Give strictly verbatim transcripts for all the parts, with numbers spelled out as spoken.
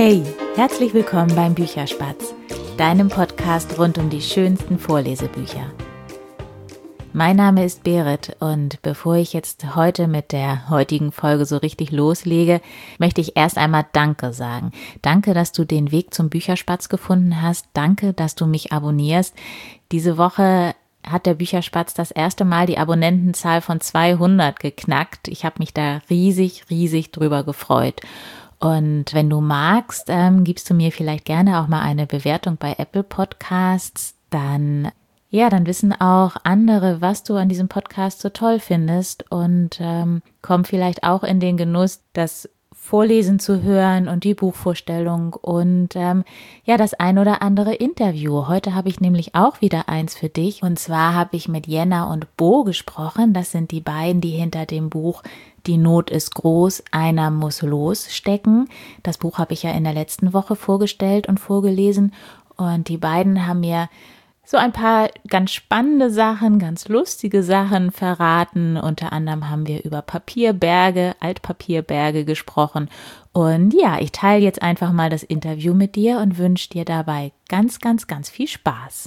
Hey, herzlich willkommen beim Bücherspatz, deinem Podcast rund um die schönsten Vorlesebücher. Mein Name ist Berit und bevor ich jetzt heute mit der heutigen Folge so richtig loslege, möchte ich erst einmal Danke sagen. Danke, dass du den Weg zum Bücherspatz gefunden hast. Danke, dass du mich abonnierst. Diese Woche hat der Bücherspatz das erste Mal die Abonnentenzahl von zweihundert geknackt. Ich habe mich da riesig, riesig drüber gefreut. Und wenn du magst, ähm, gibst du mir vielleicht gerne auch mal eine Bewertung bei Apple Podcasts. Dann, ja, dann wissen auch andere, was du an diesem Podcast so toll findest und ähm, kommen vielleicht auch in den Genuss, das Vorlesen zu hören und die Buchvorstellung und ähm, ja, das ein oder andere Interview. Heute habe ich nämlich auch wieder eins für dich. Und zwar habe ich mit Jenna und Bo gesprochen. Das sind die beiden, die hinter dem Buch Die Not ist groß, einer muss los stecken. Das Buch habe ich ja in der letzten Woche vorgestellt und vorgelesen. Und die beiden haben mir so ein paar ganz spannende Sachen, ganz lustige Sachen verraten. Unter anderem haben wir über Papierberge, Altpapierberge gesprochen. Und ja, ich teile jetzt einfach mal das Interview mit dir und wünsche dir dabei ganz, ganz, ganz viel Spaß.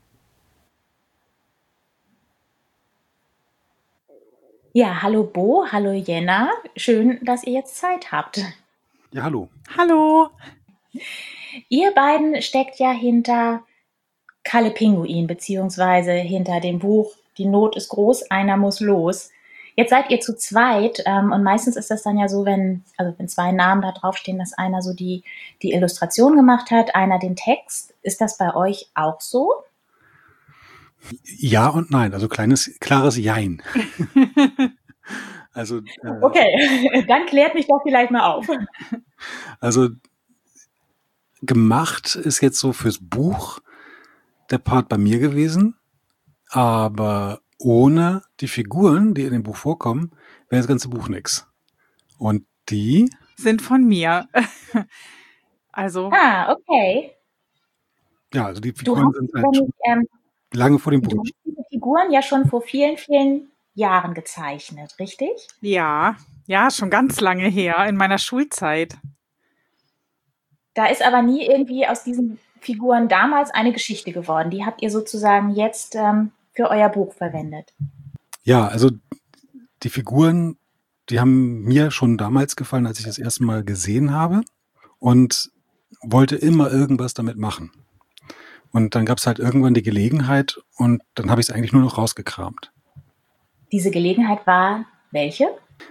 Ja, hallo Bo, hallo Jenna. Schön, dass ihr jetzt Zeit habt. Ja, hallo. Hallo. Ihr beiden steckt ja hinter Kalle Pinguin, beziehungsweise hinter dem Buch Die Not ist groß, einer muss los. Jetzt seid ihr zu zweit ähm, und meistens ist das dann ja so, wenn, also wenn zwei Namen da draufstehen, dass einer so die, die Illustration gemacht hat, einer den Text. Ist das bei euch auch so? Ja und nein, also kleines, klares Jein. also, äh, Okay, dann klärt mich doch vielleicht mal auf. Also gemacht ist jetzt so fürs Buch der Part bei mir gewesen, aber ohne die Figuren, die in dem Buch vorkommen, wäre das ganze Buch nix. Und die sind von mir. Also. Ah, okay. Ja, also die Du Figuren hast, sind halt wenn schon ich, ähm, lange vor dem du Buch. hast diese Figuren ja schon vor vielen, vielen Jahren gezeichnet, richtig? Ja, ja, schon ganz lange her, in meiner Schulzeit. Da ist aber nie irgendwie aus diesen Figuren damals eine Geschichte geworden. Die habt ihr sozusagen jetzt ähm, für euer Buch verwendet. Ja, also die Figuren, die haben mir schon damals gefallen, als ich das erste Mal gesehen habe und wollte immer irgendwas damit machen. Und dann gab es halt irgendwann die Gelegenheit und dann habe ich es eigentlich nur noch rausgekramt. Diese Gelegenheit war welche?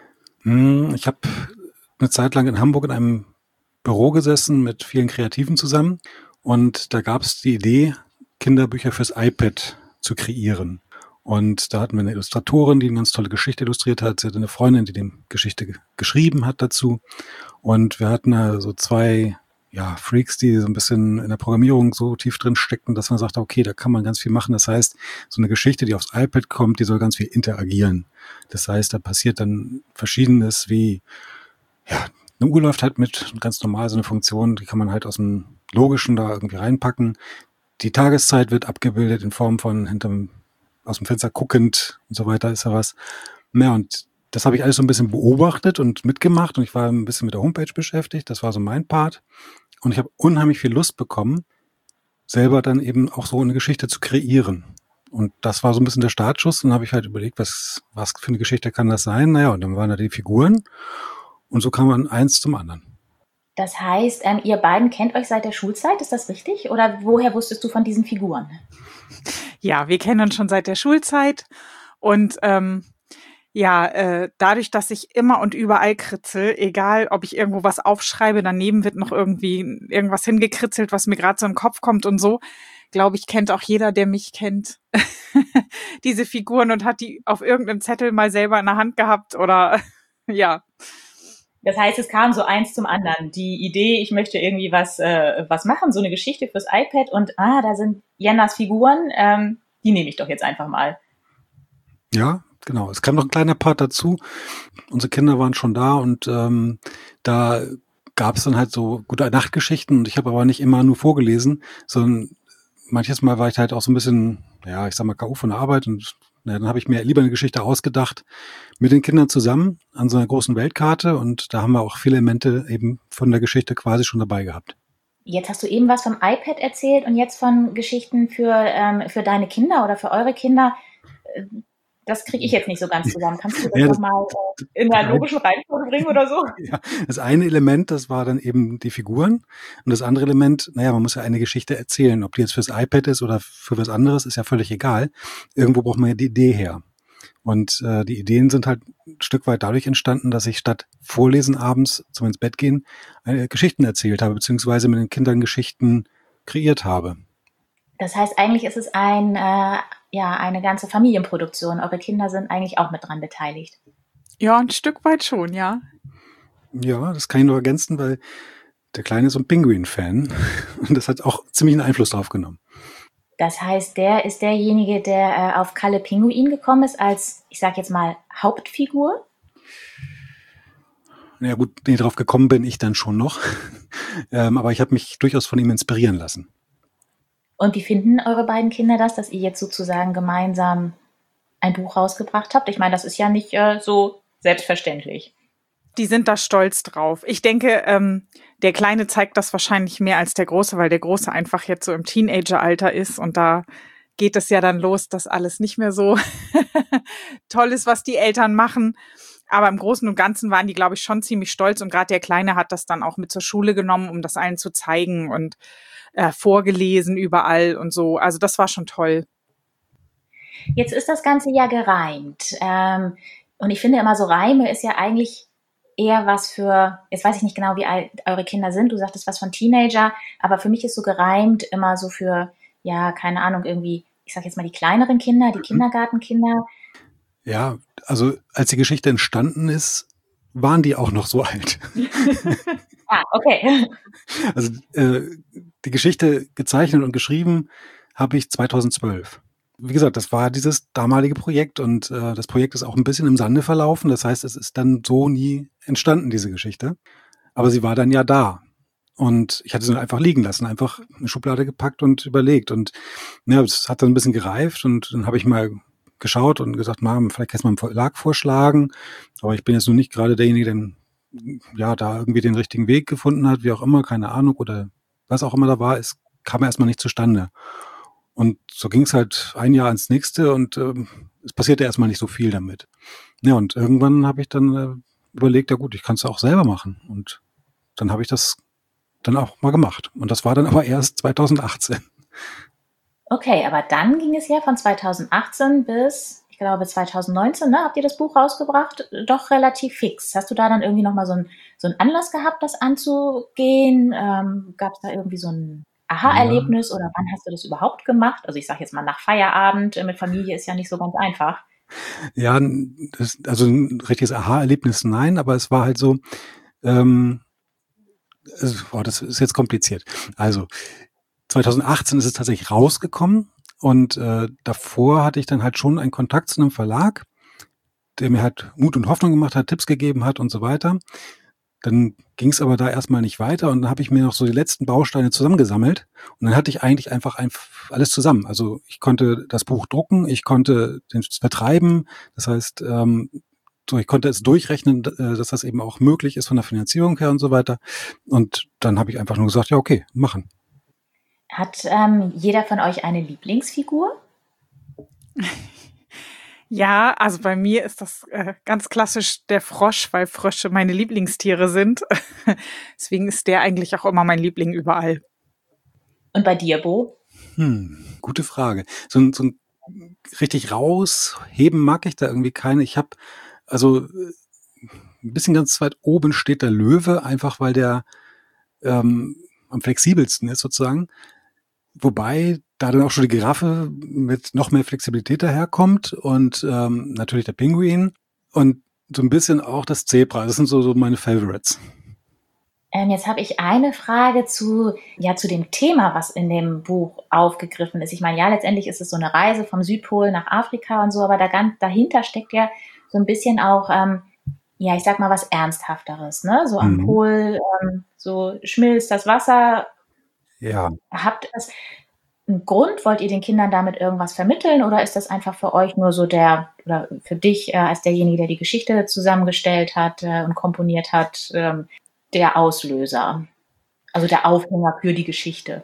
Hm, ich habe eine Zeit lang in Hamburg in einem Büro gesessen mit vielen Kreativen zusammen und da gab es die Idee, Kinderbücher fürs iPad zu kreieren. Und da hatten wir eine Illustratorin, die eine ganz tolle Geschichte illustriert hat. Sie hatte eine Freundin, die die Geschichte ge- geschrieben hat dazu. Und wir hatten da so zwei ja, Freaks, die so ein bisschen in der Programmierung so tief drin steckten, dass man sagte, okay, da kann man ganz viel machen. Das heißt, so eine Geschichte, die aufs iPad kommt, die soll ganz viel interagieren. Das heißt, da passiert dann Verschiedenes wie, ja, eine Uhr läuft halt mit, ganz normal so eine Funktion, die kann man halt aus dem Logischen da irgendwie reinpacken. Die Tageszeit wird abgebildet in Form von hinterm, aus dem Fenster guckend und so weiter ist ja was. Ja, und das habe ich alles so ein bisschen beobachtet und mitgemacht und ich war ein bisschen mit der Homepage beschäftigt. Das war so mein Part. Und ich habe unheimlich viel Lust bekommen, selber dann eben auch so eine Geschichte zu kreieren. Und das war so ein bisschen der Startschuss. Und dann habe ich halt überlegt, was, was für eine Geschichte kann das sein? Naja, und dann waren da die Figuren. Und so kam man eins zum anderen. Das heißt, ähm, ihr beiden kennt euch seit der Schulzeit, ist das richtig? Oder woher wusstest du von diesen Figuren? Ja, wir kennen uns schon seit der Schulzeit und ähm, ja, äh, dadurch, dass ich immer und überall kritzel, egal ob ich irgendwo was aufschreibe, daneben wird noch irgendwie irgendwas hingekritzelt, was mir gerade so in den Kopf kommt und so, glaube ich, kennt auch jeder, der mich kennt, diese Figuren und hat die auf irgendeinem Zettel mal selber in der Hand gehabt oder ja. Das heißt, es kam so eins zum anderen. Die Idee, ich möchte irgendwie was, äh, was machen, so eine Geschichte fürs iPad und ah, da sind Jennas Figuren, ähm, die nehme ich doch jetzt einfach mal. Ja, genau. Es kam noch ein kleiner Part dazu. Unsere Kinder waren schon da und ähm, da gab es dann halt so gute Nachtgeschichten und ich habe aber nicht immer nur vorgelesen, sondern manches Mal war ich halt auch so ein bisschen, ja, ich sag mal, K O von der Arbeit und Na, dann habe ich mir lieber eine Geschichte ausgedacht mit den Kindern zusammen an so einer großen Weltkarte und da haben wir auch viele Elemente eben von der Geschichte quasi schon dabei gehabt. Jetzt hast du eben was vom iPad erzählt und jetzt von Geschichten für, ähm, für deine Kinder oder für eure Kinder. Das kriege ich jetzt nicht so ganz zusammen. Kannst du das Ja, das- nochmal äh, in der logischen Reihenfolge bringen oder so? Ja, das eine Element, das war dann eben die Figuren und das andere Element, naja, man muss ja eine Geschichte erzählen. Ob die jetzt fürs iPad ist oder für was anderes, ist ja völlig egal. Irgendwo braucht man ja die Idee her. Und äh, die Ideen sind halt ein Stück weit dadurch entstanden, dass ich statt Vorlesen abends zum ins Bett gehen äh, Geschichten erzählt habe, beziehungsweise mit den Kindern Geschichten kreiert habe. Das heißt, eigentlich ist es ein, äh, ja, eine ganze Familienproduktion. Eure Kinder sind eigentlich auch mit dran beteiligt. Ja, ein Stück weit schon, ja. Ja, das kann ich noch ergänzen, weil der Kleine ist so ein Pinguin-Fan und das hat auch ziemlich einen Einfluss drauf genommen. Das heißt, der ist derjenige, der äh, auf Kalle Pinguin gekommen ist als, ich sag jetzt mal, Hauptfigur. Ja gut, nee, drauf gekommen bin ich dann schon noch. ähm, aber ich habe mich durchaus von ihm inspirieren lassen. Und wie finden eure beiden Kinder das, dass ihr jetzt sozusagen gemeinsam ein Buch rausgebracht habt? Ich meine, das ist ja nicht äh, so selbstverständlich. Die sind da stolz drauf. Ich denke, ähm, der Kleine zeigt das wahrscheinlich mehr als der Große, weil der Große einfach jetzt so im Teenageralter ist und da geht es ja dann los, dass alles nicht mehr so toll ist, was die Eltern machen. Aber im Großen und Ganzen waren die, glaube ich, schon ziemlich stolz und gerade der Kleine hat das dann auch mit zur Schule genommen, um das allen zu zeigen und äh, vorgelesen überall und so. Also das war schon toll. Jetzt ist das Ganze ja gereimt. Ähm, und ich finde immer so, Reime ist ja eigentlich eher was für, jetzt weiß ich nicht genau, wie alt eure Kinder sind, du sagtest was von Teenager, aber für mich ist so gereimt immer so für, ja, keine Ahnung, irgendwie, ich sag jetzt mal die kleineren Kinder, die Kindergartenkinder. Ja, also als die Geschichte entstanden ist, waren die auch noch so alt. Ah, okay. Also äh, die Geschichte gezeichnet und geschrieben habe ich zweitausendzwölf. Wie gesagt, das war dieses damalige Projekt und äh, das Projekt ist auch ein bisschen im Sande verlaufen. Das heißt, es ist dann so nie entstanden, diese Geschichte. Aber sie war dann ja da. Und ich hatte sie einfach liegen lassen, einfach eine Schublade gepackt und überlegt. Und ja, es hat dann ein bisschen gereift und dann habe ich mal geschaut und gesagt, Mom, vielleicht kannst du mal einen Verlag vorschlagen. Aber ich bin jetzt nur nicht gerade derjenige, der ja da irgendwie den richtigen Weg gefunden hat, wie auch immer, keine Ahnung, oder was auch immer da war. Es kam erstmal nicht zustande. Und so ging es halt ein Jahr ins nächste und äh, es passierte erstmal nicht so viel damit. Ja, und irgendwann habe ich dann äh, überlegt, ja gut, ich kann es auch selber machen. Und dann habe ich das dann auch mal gemacht. Und das war dann aber erst zweitausendachtzehn. Okay, aber dann ging es ja von zweitausendachtzehn bis, ich glaube, zweitausendneunzehn, ne, habt ihr das Buch rausgebracht, doch relativ fix. Hast du da dann irgendwie nochmal so, ein, so einen Anlass gehabt, das anzugehen? Ähm, Gab es da irgendwie so ein Aha-Erlebnis oder wann hast du das überhaupt gemacht? Also ich sage jetzt mal nach Feierabend mit Familie ist ja nicht so ganz einfach. Ja, das, also ein richtiges Aha-Erlebnis, nein, aber es war halt so, ähm, es, boah, das ist jetzt kompliziert. Also zweitausendachtzehn ist es tatsächlich rausgekommen und äh, davor hatte ich dann halt schon einen Kontakt zu einem Verlag, der mir halt Mut und Hoffnung gemacht hat, Tipps gegeben hat und so weiter. Dann ging es aber da erstmal nicht weiter und dann habe ich mir noch so die letzten Bausteine zusammengesammelt und dann hatte ich eigentlich einfach alles zusammen. Also ich konnte das Buch drucken, ich konnte es vertreiben, das heißt, ähm, so ich konnte es durchrechnen, dass das eben auch möglich ist von der Finanzierung her und so weiter. Und dann habe ich einfach nur gesagt, ja okay, machen. Hat ähm, jeder von euch eine Lieblingsfigur? Ja, also bei mir ist das äh, ganz klassisch der Frosch, weil Frösche meine Lieblingstiere sind. Deswegen ist der eigentlich auch immer mein Liebling überall. Und bei dir, Bo? Hm, gute Frage. So ein, so ein richtig rausheben mag ich da irgendwie keine. Ich habe, also ein bisschen ganz weit oben steht der Löwe, einfach weil der ähm, am flexibelsten ist sozusagen. Wobei da dann auch schon die Giraffe mit noch mehr Flexibilität daherkommt und ähm, natürlich der Pinguin und so ein bisschen auch das Zebra. Das sind so, so meine Favorites. Ähm, jetzt habe ich eine Frage zu, ja, zu dem Thema, was in dem Buch aufgegriffen ist. Ich meine, ja, letztendlich ist es so eine Reise vom Südpol nach Afrika und so, aber da ganz, dahinter steckt ja so ein bisschen auch, ähm, ja, ich sag mal was Ernsthafteres, ne? So am Mhm. Pol, ähm, so schmilzt das Wasser. Ja. Habt das, einen Grund? Wollt ihr den Kindern damit irgendwas vermitteln oder ist das einfach für euch nur so der, oder für dich äh, als derjenige, der die Geschichte zusammengestellt hat äh, und komponiert hat, ähm, der Auslöser, also der Aufhänger für die Geschichte?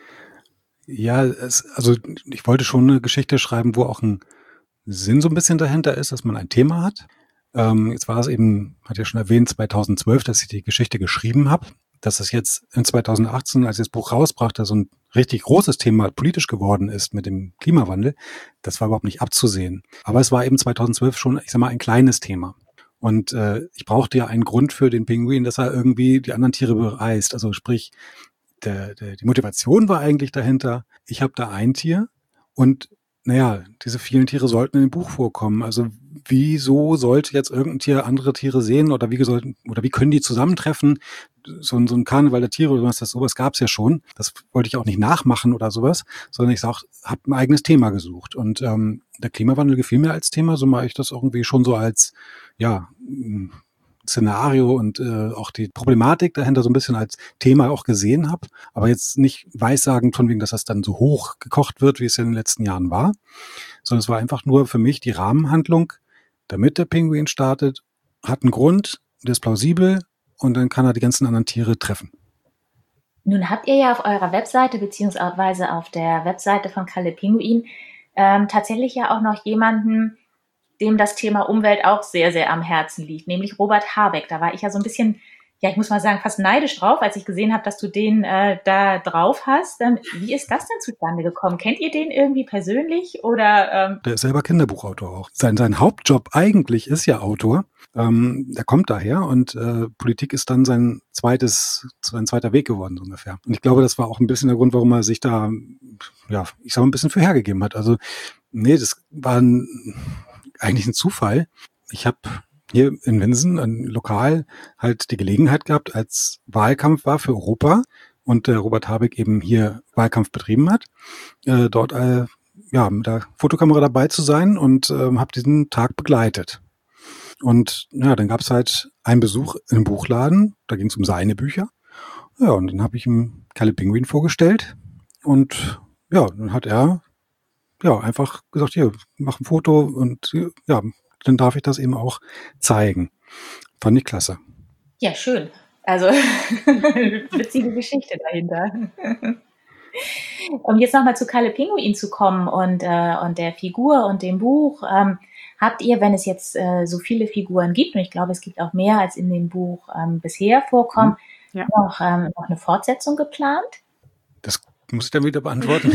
Ja, es, also ich wollte schon eine Geschichte schreiben, wo auch ein Sinn so ein bisschen dahinter ist, dass man ein Thema hat. Ähm, jetzt war es eben, hat ja schon erwähnt, zweitausendzwölf, dass ich die Geschichte geschrieben habe. Dass es jetzt in zweitausendachtzehn, als ich das Buch rausbrachte, so ein richtig großes Thema politisch geworden ist mit dem Klimawandel, das war überhaupt nicht abzusehen. Aber es war eben zweitausendzwölf schon, ich sag mal, ein kleines Thema. Und äh, ich brauchte ja einen Grund für den Pinguin, dass er irgendwie die anderen Tiere bereist. Also sprich, der, der, die Motivation war eigentlich dahinter, ich habe da ein Tier und naja, diese vielen Tiere sollten in dem Buch vorkommen. Also wieso sollte jetzt irgendein Tier andere Tiere sehen oder wie sollten oder wie können die zusammentreffen? So ein, so ein Karneval der Tiere oder was das sowas gab es ja schon. Das wollte ich auch nicht nachmachen oder sowas, sondern ich habe ein eigenes Thema gesucht. Und ähm, der Klimawandel gefiel mir als Thema, so mache ich das irgendwie schon so als ja Szenario und äh, auch die Problematik dahinter so ein bisschen als Thema auch gesehen habe, aber jetzt nicht weissagend von wegen, dass das dann so hoch gekocht wird, wie es in den letzten Jahren war, sondern es war einfach nur für mich die Rahmenhandlung, damit der Pinguin startet, hat einen Grund, der ist plausibel und dann kann er die ganzen anderen Tiere treffen. Nun habt ihr ja auf eurer Webseite beziehungsweise auf der Webseite von Kalle Pinguin ähm, tatsächlich ja auch noch jemanden, dem das Thema Umwelt auch sehr, sehr am Herzen liegt, nämlich Robert Habeck. Da war ich ja so ein bisschen, ja, ich muss mal sagen, fast neidisch drauf, als ich gesehen habe, dass du den äh, da drauf hast. Ähm, wie ist das denn zustande gekommen? Kennt ihr den irgendwie persönlich oder? Ähm Der ist selber Kinderbuchautor auch. Sein, sein Hauptjob eigentlich ist ja Autor. Ähm, der kommt daher und äh, Politik ist dann sein zweites, sein zweiter Weg geworden, so ungefähr. Und ich glaube, das war auch ein bisschen der Grund, warum er sich da, ja, ich sag mal, ein bisschen für hergegeben hat. Also, nee, das war ein, eigentlich ein Zufall. Ich habe hier in Winsen, ein Lokal, halt die Gelegenheit gehabt, als Wahlkampf war für Europa und äh, Robert Habeck eben hier Wahlkampf betrieben hat, äh, dort äh, ja mit der Fotokamera dabei zu sein und äh, habe diesen Tag begleitet. Und ja, dann gab es halt einen Besuch in einem Buchladen, da ging es um seine Bücher. Ja, und dann habe ich ihm Kalle Pinguin vorgestellt und ja, dann hat er ja einfach gesagt, hier, mach ein Foto und ja, dann darf ich das eben auch zeigen. Fand ich klasse. Ja, schön. Also witzige Geschichte dahinter. Um jetzt nochmal zu Kalle Pinguin zu kommen und, äh, und der Figur und dem Buch, ähm, habt ihr, wenn es jetzt äh, so viele Figuren gibt, und ich glaube, es gibt auch mehr, als in dem Buch ähm, bisher vorkommen, ja. noch, ähm, noch eine Fortsetzung geplant? Das muss ich dann wieder beantworten.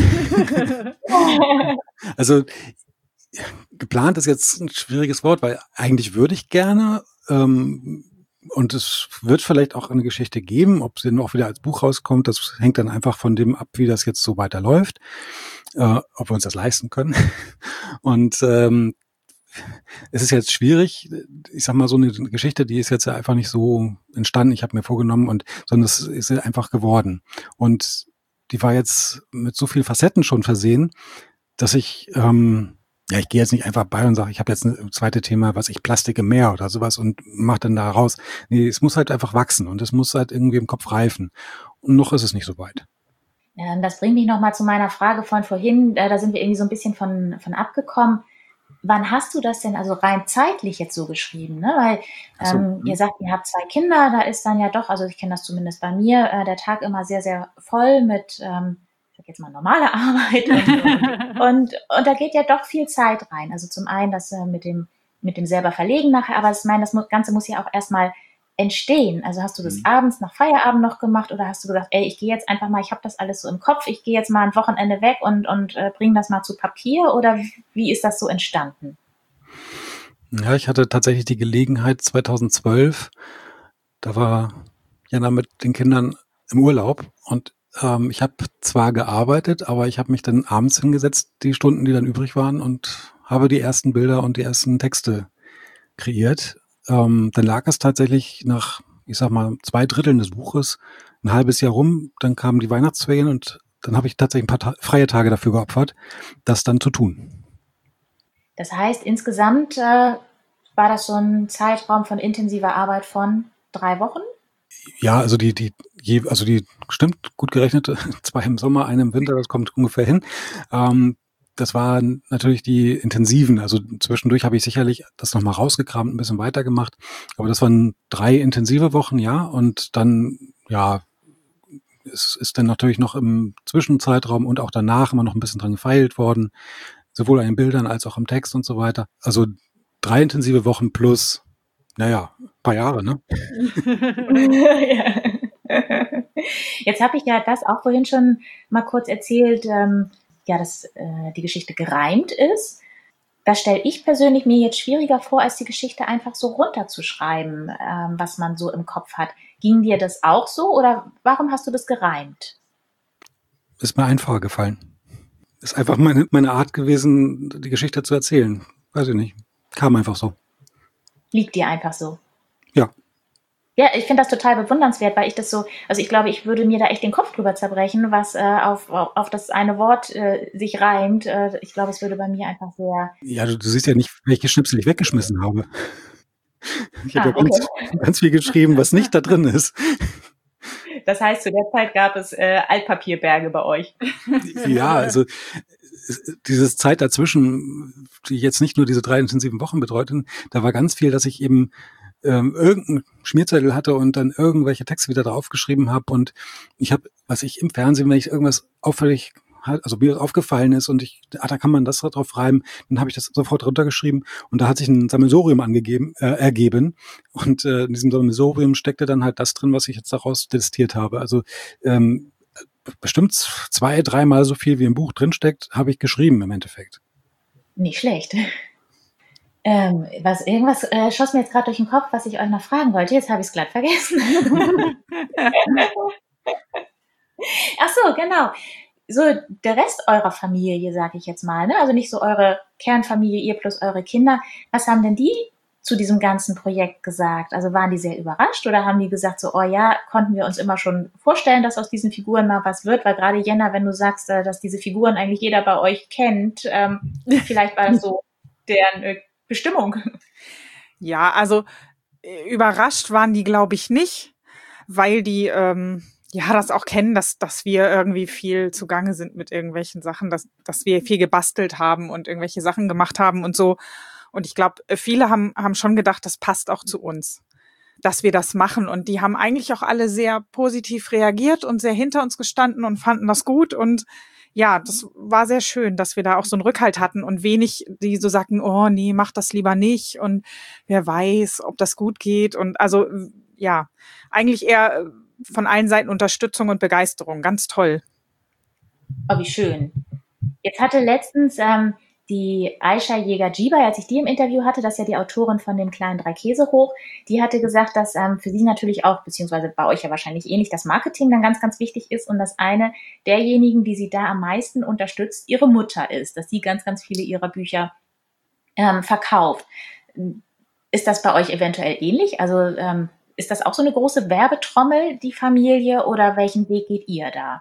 Also geplant ist jetzt ein schwieriges Wort, weil eigentlich würde ich gerne ähm, und es wird vielleicht auch eine Geschichte geben, ob sie noch wieder als Buch rauskommt, das hängt dann einfach von dem ab, wie das jetzt so weiterläuft, äh, ob wir uns das leisten können. Und ähm, es ist jetzt schwierig, ich sag mal, so eine Geschichte, die ist jetzt einfach nicht so entstanden, ich habe mir vorgenommen, und sondern es ist einfach geworden. Und die war jetzt mit so vielen Facetten schon versehen, dass ich, ähm, ja, ich gehe jetzt nicht einfach bei und sage, ich habe jetzt ein zweites Thema, was ich Plastik im Meer oder sowas und mache dann da raus. Nee, es muss halt einfach wachsen und es muss halt irgendwie im Kopf reifen. Und noch ist es nicht so weit. Ja, das bringt mich nochmal zu meiner Frage von vorhin, da sind wir irgendwie so ein bisschen von, von abgekommen. Wann hast du das denn also rein zeitlich jetzt so geschrieben? Ne? Weil So. ähm, ihr sagt, ihr habt zwei Kinder, da ist dann ja doch, also ich kenne das zumindest bei mir, äh, der Tag immer sehr, sehr voll mit, ähm, ich sag jetzt mal, normale Arbeit. Und, und, und da geht ja doch viel Zeit rein. Also zum einen das äh, mit dem mit dem selber Verlegen nachher, aber ich meine, das Ganze muss ja auch erstmal entstehen. Also hast du das mhm. abends nach Feierabend noch gemacht oder hast du gesagt, ey, ich gehe jetzt einfach mal, ich habe das alles so im Kopf, ich gehe jetzt mal ein Wochenende weg und, und äh, bringe das mal zu Papier, oder wie ist das so entstanden? Ja, ich hatte tatsächlich die Gelegenheit zweitausendzwölf, da war Jana mit den Kindern im Urlaub und ähm, ich habe zwar gearbeitet, aber ich habe mich dann abends hingesetzt, die Stunden, die dann übrig waren, und habe die ersten Bilder und die ersten Texte kreiert. Ähm, dann lag es tatsächlich nach, ich sag mal, zwei Dritteln des Buches ein halbes Jahr rum. Dann kamen die Weihnachtsferien und dann habe ich tatsächlich ein paar Ta- freie Tage dafür geopfert, das dann zu tun. Das heißt, insgesamt äh, war das so ein Zeitraum von intensiver Arbeit von drei Wochen? Ja, also die, die, je, also die stimmt gut gerechnet, zwei im Sommer, eine im Winter, das kommt ungefähr hin. Ähm, das waren natürlich die intensiven. Also zwischendurch habe ich sicherlich das nochmal rausgekramt, ein bisschen weitergemacht. Aber das waren drei intensive Wochen, ja. Und dann, ja, es ist dann natürlich noch im Zwischenzeitraum und auch danach immer noch ein bisschen dran gefeilt worden. Sowohl an den Bildern als auch am Text und so weiter. Also drei intensive Wochen plus, naja, ein paar Jahre, ne? Jetzt habe ich ja das auch vorhin schon mal kurz erzählt, ähm, ja, dass äh, die Geschichte gereimt ist. Das stelle ich persönlich mir jetzt schwieriger vor, als die Geschichte einfach so runterzuschreiben, ähm, was man so im Kopf hat. Ging dir das auch so oder warum hast du das gereimt? Ist mir einfacher gefallen. Ist einfach meine, meine Art gewesen, die Geschichte zu erzählen. Weiß ich nicht. Kam einfach so. Liegt dir einfach so? Ja. Ja, ich finde das total bewundernswert, weil ich das so, also ich glaube, ich würde mir da echt den Kopf drüber zerbrechen, was äh, auf, auf, auf das eine Wort äh, sich reimt. Äh, ich glaube, es würde bei mir einfach sehr... Ja, du, du siehst ja nicht, welche Schnipsel ich weggeschmissen habe. Ich Ah, habe ja ganz, okay. ganz viel geschrieben, was nicht da drin ist. Das heißt, zu der Zeit gab es äh, Altpapierberge bei euch. Ja, also diese Zeit dazwischen, die jetzt nicht nur diese drei intensiven Wochen betreuten, da war ganz viel, dass ich eben ähm, irgendeinen Schmierzettel hatte und dann irgendwelche Texte wieder draufgeschrieben habe. Und ich habe, was ich im Fernsehen, wenn ich irgendwas auffällig, also mir aufgefallen ist und ich, ah, da kann man das drauf reimen, dann habe ich das sofort runtergeschrieben und da hat sich ein Sammelsurium angegeben, äh, ergeben. Und äh, in diesem Sammelsurium steckte dann halt das drin, was ich jetzt daraus destilliert habe. Also ähm, bestimmt zwei, dreimal so viel wie im Buch drinsteckt, habe ich geschrieben im Endeffekt. Nicht schlecht. Ähm, was, irgendwas äh, schoss mir jetzt gerade durch den Kopf, was ich euch noch fragen wollte. Jetzt habe ich es glatt vergessen. Ach so, genau. So der Rest eurer Familie, sage ich jetzt mal, ne? Also nicht so eure Kernfamilie, ihr plus eure Kinder. Was haben denn die zu diesem ganzen Projekt gesagt? Also waren die sehr überrascht oder haben die gesagt so, oh ja, konnten wir uns immer schon vorstellen, dass aus diesen Figuren mal was wird? Weil gerade Jenna, wenn du sagst, dass diese Figuren eigentlich jeder bei euch kennt, ähm, vielleicht war das so deren äh, Bestimmung. Ja, also überrascht waren die, glaube ich, nicht, weil die ähm, ja das auch kennen, dass dass wir irgendwie viel zugange sind mit irgendwelchen Sachen, dass dass wir viel gebastelt haben und irgendwelche Sachen gemacht haben und so. Und ich glaube, viele haben haben schon gedacht, das passt auch zu uns, dass wir das machen. Und die haben eigentlich auch alle sehr positiv reagiert und sehr hinter uns gestanden und fanden das gut. Und ja, das war sehr schön, dass wir da auch so einen Rückhalt hatten und wenig, die so sagten, oh nee, mach das lieber nicht und wer weiß, ob das gut geht. Und also ja, eigentlich eher von allen Seiten Unterstützung und Begeisterung. Ganz toll. Oh, wie schön. Jetzt hatte letztens ähm, die Aisha Jäger-Djibai, als ich die im Interview hatte, das ist ja die Autorin von dem kleinen Drei Käse hoch, die hatte gesagt, dass ähm, für sie natürlich auch, beziehungsweise bei euch ja wahrscheinlich ähnlich, das Marketing dann ganz, ganz wichtig ist und dass eine derjenigen, die sie da am meisten unterstützt, ihre Mutter ist, dass sie ganz, ganz viele ihrer Bücher ähm, verkauft. Ist das bei euch eventuell ähnlich? Also ähm, ist das auch so eine große Werbetrommel, die Familie, oder welchen Weg geht ihr da?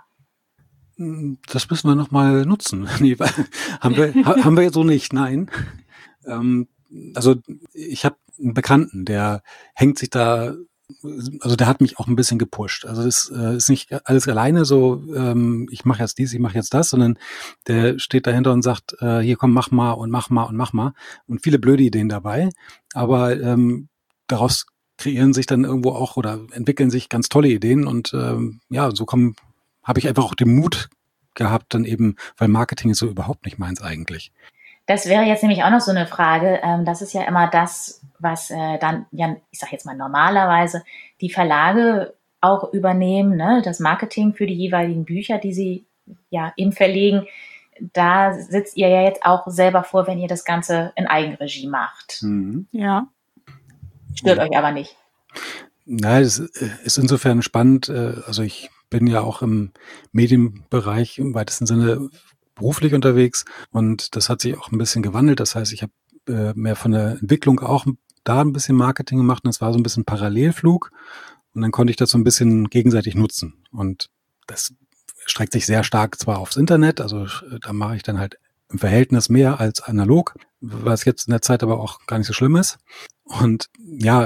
Das müssen wir noch mal nutzen. Nee, haben wir haben wir jetzt so nicht, nein. Ähm, also ich habe einen Bekannten, der hängt sich da, also der hat mich auch ein bisschen gepusht. Also das äh, ist nicht alles alleine so, ähm, ich mache jetzt dies, ich mache jetzt das, sondern der steht dahinter und sagt, äh, hier komm, mach mal und mach mal und mach mal. Und viele blöde Ideen dabei, aber ähm, daraus kreieren sich dann irgendwo auch oder entwickeln sich ganz tolle Ideen und ähm, ja, so kommen habe ich einfach auch den Mut gehabt, dann eben, weil Marketing ist so überhaupt nicht meins eigentlich. Das wäre jetzt nämlich auch noch so eine Frage. Ähm, das ist ja immer das, was äh, dann, ja, ich sage jetzt mal normalerweise, die Verlage auch übernehmen, ne? Das Marketing für die jeweiligen Bücher, die sie ja eben verlegen. Da sitzt ihr ja jetzt auch selber vor, wenn ihr das Ganze in Eigenregie macht. Mhm. Ja. Stört euch aber nicht. Nein, es ist insofern spannend. Also ich bin ja auch im Medienbereich im weitesten Sinne beruflich unterwegs und das hat sich auch ein bisschen gewandelt. Das heißt, ich habe äh, mehr von der Entwicklung auch da ein bisschen Marketing gemacht und es war so ein bisschen Parallelflug und dann konnte ich das so ein bisschen gegenseitig nutzen und das streckt sich sehr stark zwar aufs Internet, also da mache ich dann halt im Verhältnis mehr als analog, was jetzt in der Zeit aber auch gar nicht so schlimm ist. Und ja, also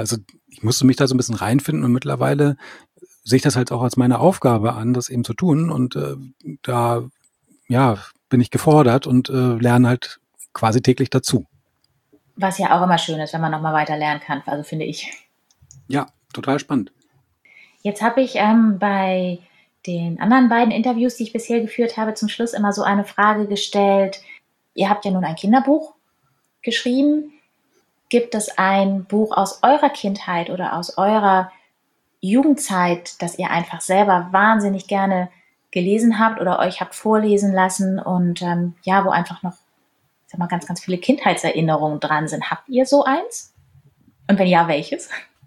ich musste mich da so ein bisschen reinfinden und mittlerweile sehe ich das halt auch als meine Aufgabe an, das eben zu tun und äh, da ja bin ich gefordert und äh, lerne halt quasi täglich dazu. Was ja auch immer schön ist, wenn man nochmal weiter lernen kann, also finde ich. Ja, total spannend. Jetzt habe ich ähm, bei den anderen beiden Interviews, die ich bisher geführt habe, zum Schluss immer so eine Frage gestellt. Ihr habt ja nun ein Kinderbuch geschrieben. Gibt es ein Buch aus eurer Kindheit oder aus eurer Jugendzeit, das ihr einfach selber wahnsinnig gerne gelesen habt oder euch habt vorlesen lassen und ähm, ja, wo einfach noch, ich sag mal, ganz, ganz viele Kindheitserinnerungen dran sind? Habt ihr so eins? Und wenn ja, welches?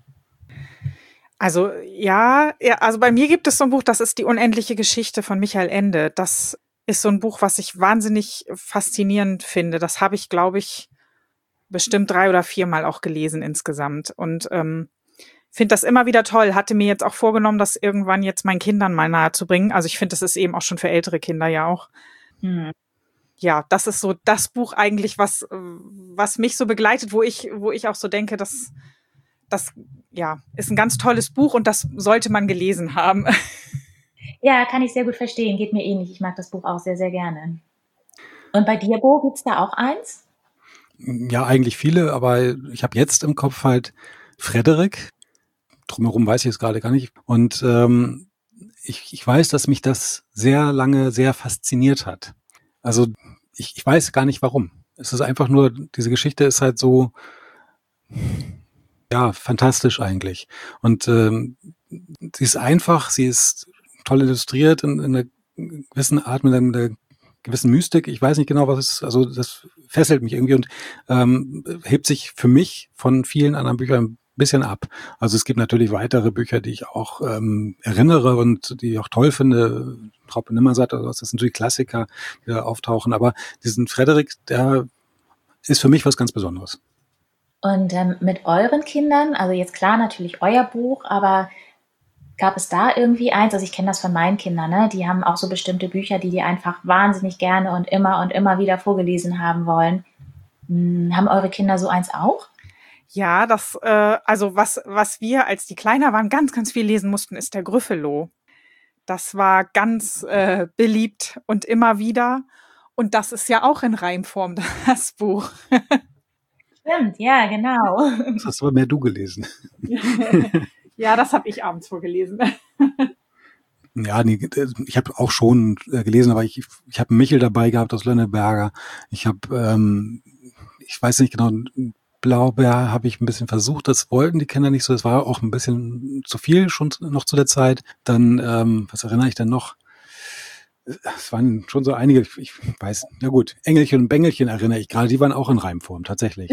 Also ja, ja, also bei mir gibt es so ein Buch, das ist die unendliche Geschichte von Michael Ende. Das ist so ein Buch, was ich wahnsinnig faszinierend finde. Das habe ich, glaube ich, bestimmt drei oder viermal auch gelesen insgesamt. Und ähm, finde das immer wieder toll. Hatte mir jetzt auch vorgenommen, das irgendwann jetzt meinen Kindern mal nahe zu bringen. Also ich finde, das ist eben auch schon für ältere Kinder ja auch. Hm. Ja, das ist so das Buch eigentlich, was was mich so begleitet, wo ich wo ich auch so denke, dass das ja ist ein ganz tolles Buch und das sollte man gelesen haben. Ja, kann ich sehr gut verstehen. Geht mir ähnlich. Ich mag das Buch auch sehr, sehr gerne. Und bei dir, Bo, gibt's da auch eins? Ja, eigentlich viele, aber ich habe jetzt im Kopf halt Frederik. Drumherum weiß ich es gerade gar nicht. Und ähm, ich, ich weiß, dass mich das sehr lange sehr fasziniert hat. Also ich, ich weiß gar nicht warum. Es ist einfach nur, diese Geschichte ist halt so, ja, fantastisch eigentlich. Und ähm, sie ist einfach, sie ist toll illustriert in, in einer gewissen Art, mit einer, mit einer gewissen Mystik. Ich weiß nicht genau, was es ist. Also das fesselt mich irgendwie und ähm, hebt sich für mich von vielen anderen Büchern ein bisschen ab. Also es gibt natürlich weitere Bücher, die ich auch ähm, erinnere und die ich auch toll finde. Raupe Nimmersatt oder was, das sind natürlich Klassiker, die da auftauchen. Aber diesen Frederik, der ist für mich was ganz Besonderes. Und ähm, mit euren Kindern, also jetzt klar natürlich euer Buch, aber gab es da irgendwie eins? Also ich kenne das von meinen Kindern, ne? Die haben auch so bestimmte Bücher, die die einfach wahnsinnig gerne und immer und immer wieder vorgelesen haben wollen. Hm, haben eure Kinder so eins auch? Ja, das, äh, also was, was wir, als die kleiner waren, ganz, ganz viel lesen mussten, ist der Gryffalo. Das war ganz äh, beliebt und immer wieder. Und das ist ja auch in Reimform, das Buch. Stimmt, ja, genau. Das hast aber mehr du gelesen. Ja, das habe ich abends vorgelesen. Ja, nee, ich habe auch schon äh, gelesen, aber ich, ich habe Michel dabei gehabt aus Lönneberger. Ich habe, ähm, ich weiß nicht genau, Blaubeer habe ich ein bisschen versucht, das wollten die Kinder nicht so, das war auch ein bisschen zu viel schon noch zu der Zeit. Dann, ähm, was erinnere ich denn noch? Es waren schon so einige, ich weiß, na gut, Engelchen und Bengelchen erinnere ich gerade, die waren auch in Reimform, tatsächlich.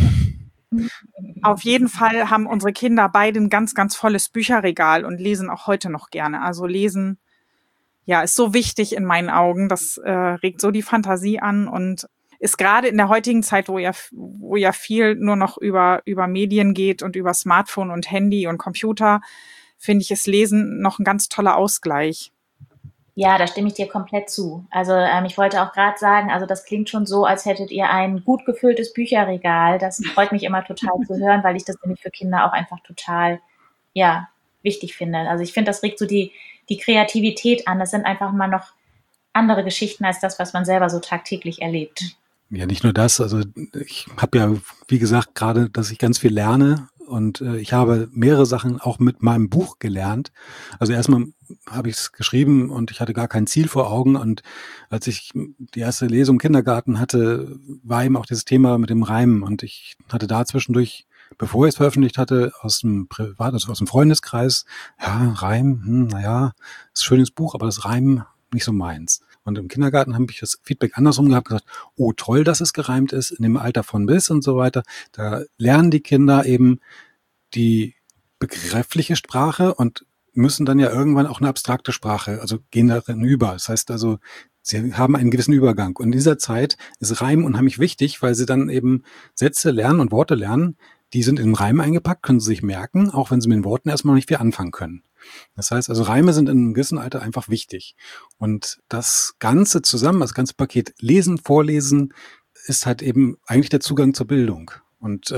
Auf jeden Fall haben unsere Kinder beide ein ganz, ganz volles Bücherregal und lesen auch heute noch gerne. Also lesen, ja, ist so wichtig in meinen Augen. Das äh, regt so die Fantasie an und ist gerade in der heutigen Zeit, wo ja, wo ja viel nur noch über, über Medien geht und über Smartphone und Handy und Computer, finde ich, ist Lesen noch ein ganz toller Ausgleich. Ja, da stimme ich dir komplett zu. Also ähm, ich wollte auch gerade sagen, also das klingt schon so, als hättet ihr ein gut gefülltes Bücherregal. Das freut mich immer total zu hören, weil ich das nämlich für Kinder auch einfach total, ja, wichtig finde. Also ich finde, das regt so die, die Kreativität an. Das sind einfach mal noch andere Geschichten als das, was man selber so tagtäglich erlebt. Ja, nicht nur das. Also ich habe ja, wie gesagt, gerade, dass ich ganz viel lerne. Und äh, ich habe mehrere Sachen auch mit meinem Buch gelernt. Also erstmal habe ich es geschrieben und ich hatte gar kein Ziel vor Augen. Und als ich die erste Lesung im Kindergarten hatte, war eben auch dieses Thema mit dem Reimen. Und ich hatte da zwischendurch, bevor ich es veröffentlicht hatte, aus dem Privat, also aus dem Freundeskreis, ja, Reim, hm, naja, ist ein schönes Buch, aber das Reimen nicht so meins. Und im Kindergarten habe ich das Feedback andersrum gehabt, gesagt, oh toll, dass es gereimt ist, in dem Alter von bis und so weiter. Da lernen die Kinder eben die begriffliche Sprache und müssen dann ja irgendwann auch eine abstrakte Sprache, also gehen darin über. Das heißt also, sie haben einen gewissen Übergang. Und in dieser Zeit ist Reim unheimlich wichtig, weil sie dann eben Sätze lernen und Worte lernen, die sind in Reim eingepackt, können sie sich merken, auch wenn sie mit den Worten erstmal noch nicht viel anfangen können. Das heißt also, Reime sind in einem gewissen Alter einfach wichtig. Und das Ganze zusammen, das ganze Paket Lesen, Vorlesen, ist halt eben eigentlich der Zugang zur Bildung. Und äh,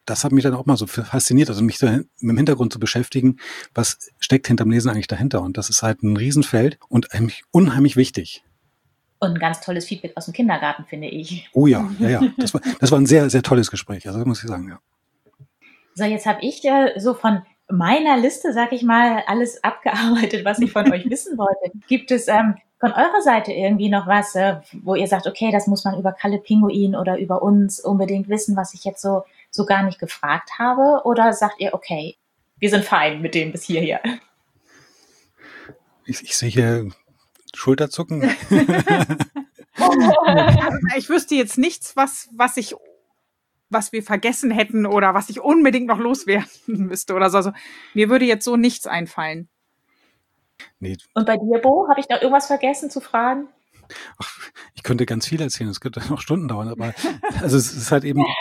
das hat mich dann auch mal so fasziniert, also mich so mit dem Hintergrund zu beschäftigen, was steckt hinterm Lesen eigentlich dahinter. Und das ist halt ein Riesenfeld und eigentlich unheimlich wichtig. Und ein ganz tolles Feedback aus dem Kindergarten, finde ich. Oh ja, ja, ja. Das war, das war ein sehr, sehr tolles Gespräch, also das muss ich sagen, ja. So, jetzt habe ich äh, so von meiner Liste, sag ich mal, alles abgearbeitet, was ich von euch wissen wollte. Gibt es ähm, von eurer Seite irgendwie noch was, äh, wo ihr sagt, okay, das muss man über Kalle Pinguin oder über uns unbedingt wissen, was ich jetzt so, so gar nicht gefragt habe? Oder sagt ihr, okay, wir sind fein mit dem bis hierher? Ich, ich sehe hier Schulterzucken. Also, ich wüsste jetzt nichts, was, was ich, was wir vergessen hätten oder was ich unbedingt noch loswerden müsste oder so. Also, mir würde jetzt so nichts einfallen. Nee. Und bei dir, Bo, habe ich noch irgendwas vergessen zu fragen? Ach, ich könnte ganz viel erzählen, es könnte noch Stunden dauern, aber also es ist halt eben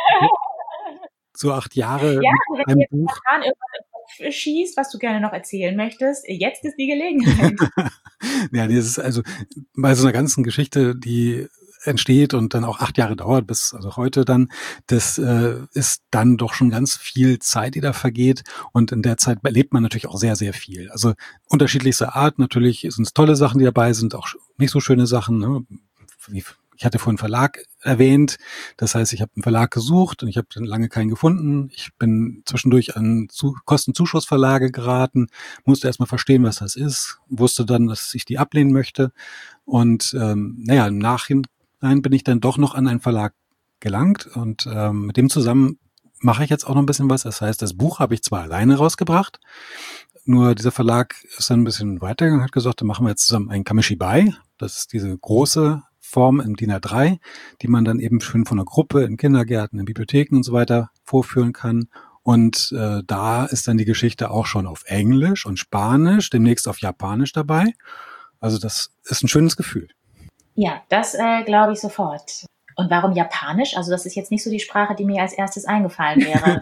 so acht Jahre ja, mit wenn einem du jetzt Buch. irgendwas im Kopf schießt, was du gerne noch erzählen möchtest, jetzt ist die Gelegenheit. Ja, das ist also bei so einer ganzen Geschichte, die entsteht und dann auch acht Jahre dauert, bis also heute dann, das äh, ist dann doch schon ganz viel Zeit, die da vergeht und in der Zeit erlebt man natürlich auch sehr, sehr viel. Also unterschiedlichster Art, natürlich sind es tolle Sachen, die dabei sind, auch nicht so schöne Sachen, ne? Wie, ich hatte vorhin Verlag erwähnt, das heißt, ich habe einen Verlag gesucht und ich habe dann lange keinen gefunden. Ich bin zwischendurch an Zu- Kostenzuschussverlage geraten, musste erstmal verstehen, was das ist, wusste dann, dass ich die ablehnen möchte und ähm, naja, im Nachhinein bin ich dann doch noch an einen Verlag gelangt und ähm, mit dem zusammen mache ich jetzt auch noch ein bisschen was. Das heißt, das Buch habe ich zwar alleine rausgebracht, nur dieser Verlag ist dann ein bisschen weitergegangen, hat gesagt, dann machen wir jetzt zusammen ein Kamishibai. Das ist diese große Form im D I N A drei, die man dann eben schön von einer Gruppe in Kindergärten, in Bibliotheken und so weiter vorführen kann. Und äh, da ist dann die Geschichte auch schon auf Englisch und Spanisch, demnächst auf Japanisch dabei. Also das ist ein schönes Gefühl. Ja, das äh, glaube ich sofort. Und warum Japanisch? Also das ist jetzt nicht so die Sprache, die mir als erstes eingefallen wäre.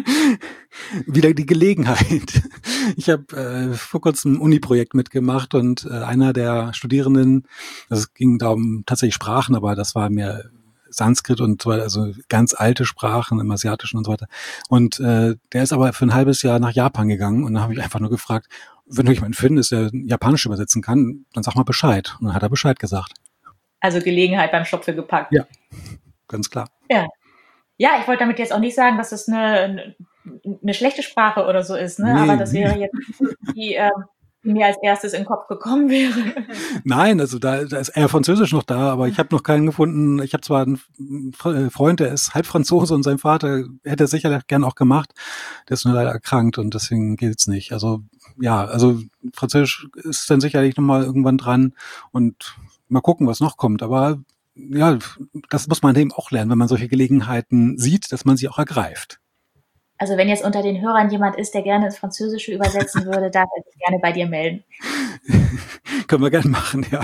Wieder die Gelegenheit. Ich habe äh, vor kurzem ein Uni-Projekt mitgemacht und äh, einer der Studierenden, also es ging da um tatsächlich Sprachen, aber das war mehr Sanskrit und so weiter, also ganz alte Sprachen im Asiatischen und so weiter. Und äh, der ist aber für ein halbes Jahr nach Japan gegangen und dann habe ich einfach nur gefragt, wenn du jemanden findest, der Japanisch übersetzen kann, dann sag mal Bescheid. Und dann hat er Bescheid gesagt. Also Gelegenheit beim Schopfe gepackt. Ja, ganz klar. Ja, ja, ich wollte damit jetzt auch nicht sagen, dass es eine, eine schlechte Sprache oder so ist, ne? Nee. Aber das wäre jetzt die, äh, die mir als erstes in den Kopf gekommen wäre. Nein, also da, da ist eher Französisch noch da, aber ich habe noch keinen gefunden. Ich habe zwar einen Freund, der ist halb Franzose und sein Vater hätte es sicherlich gern auch gemacht. Der ist nur leider erkrankt und deswegen geht's nicht. Also ja, also Französisch ist dann sicherlich nochmal irgendwann dran und mal gucken, was noch kommt. Aber ja, das muss man eben auch lernen, wenn man solche Gelegenheiten sieht, dass man sie auch ergreift. Also wenn jetzt unter den Hörern jemand ist, der gerne ins Französische übersetzen würde, darf er sich gerne bei dir melden. Können wir gerne machen, ja.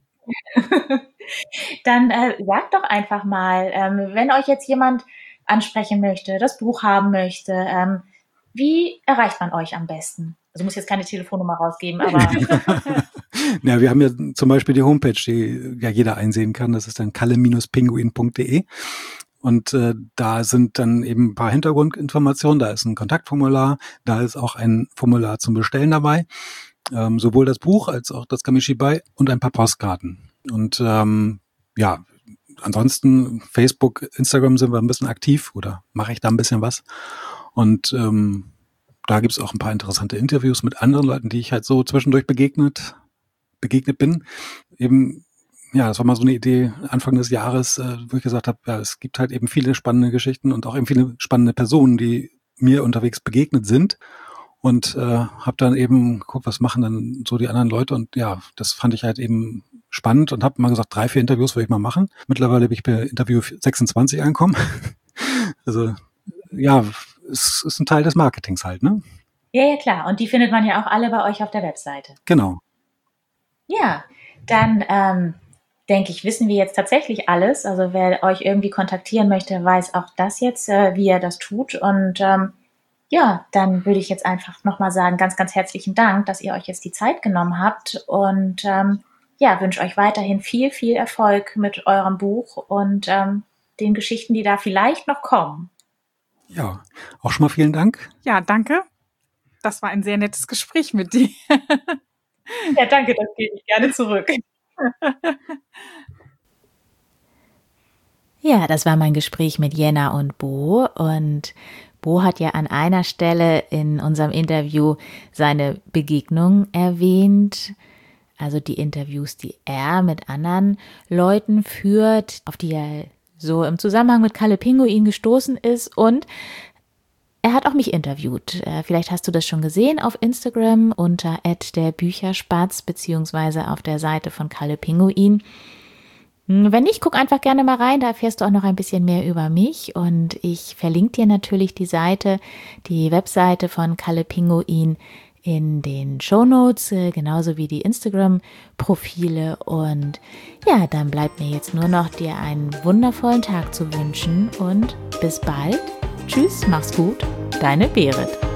Dann äh, sagt doch einfach mal, ähm, wenn euch jetzt jemand ansprechen möchte, das Buch haben möchte, ähm, wie erreicht man euch am besten? Also muss jetzt keine Telefonnummer rausgeben, aber... Ja, wir haben ja zum Beispiel die Homepage, die ja jeder einsehen kann. Das ist dann kalle Pinguin punkt de. Und äh, da sind dann eben ein paar Hintergrundinformationen. Da ist ein Kontaktformular, da ist auch ein Formular zum Bestellen dabei. Ähm, sowohl das Buch als auch das Kamishibai und ein paar Postkarten. Und ähm, ja, ansonsten Facebook, Instagram sind wir ein bisschen aktiv oder mache ich da ein bisschen was. Und ähm, da gibt's auch ein paar interessante Interviews mit anderen Leuten, die ich halt so zwischendurch begegnet begegnet bin. Eben, ja, das war mal so eine Idee Anfang des Jahres, äh, wo ich gesagt habe, ja, es gibt halt eben viele spannende Geschichten und auch eben viele spannende Personen, die mir unterwegs begegnet sind. Und äh, habe dann eben geguckt, was machen dann so die anderen Leute. Und ja, das fand ich halt eben spannend und habe mal gesagt, drei, vier Interviews will ich mal machen. Mittlerweile bin ich bei Interview sechsundzwanzig angekommen. Also ja, es ist ein Teil des Marketings halt, ne? Ja, ja, klar. Und die findet man ja auch alle bei euch auf der Webseite. Genau. Ja, dann ähm, denke ich, wissen wir jetzt tatsächlich alles. Also wer euch irgendwie kontaktieren möchte, weiß auch das jetzt, äh, wie er das tut. Und ähm, ja, dann würde ich jetzt einfach nochmal sagen, ganz, ganz herzlichen Dank, dass ihr euch jetzt die Zeit genommen habt. Und ähm, ja, wünsche euch weiterhin viel, viel Erfolg mit eurem Buch und ähm, den Geschichten, die da vielleicht noch kommen. Ja, Auch schon mal vielen Dank. Ja, danke. Das war ein sehr nettes Gespräch mit dir. Ja, danke, das gebe ich gerne zurück. Ja, das war mein Gespräch mit Jenna und Bo. Und Bo hat ja an einer Stelle in unserem Interview seine Begegnung erwähnt. Also die Interviews, die er mit anderen Leuten führt, auf die er so im Zusammenhang mit Kalle Pinguin gestoßen ist. Und er hat auch mich interviewt. Vielleicht hast du das schon gesehen auf Instagram unter at der Bücherspatz beziehungsweise auf der Seite von Kalle Pinguin. Wenn nicht, guck einfach gerne mal rein, da erfährst du auch noch ein bisschen mehr über mich und ich verlinke dir natürlich die Seite, die Webseite von Kalle Pinguin in den Shownotes, genauso wie die Instagram-Profile und ja, dann bleibt mir jetzt nur noch dir einen wundervollen Tag zu wünschen und bis bald. Tschüss, mach's gut, deine Berit.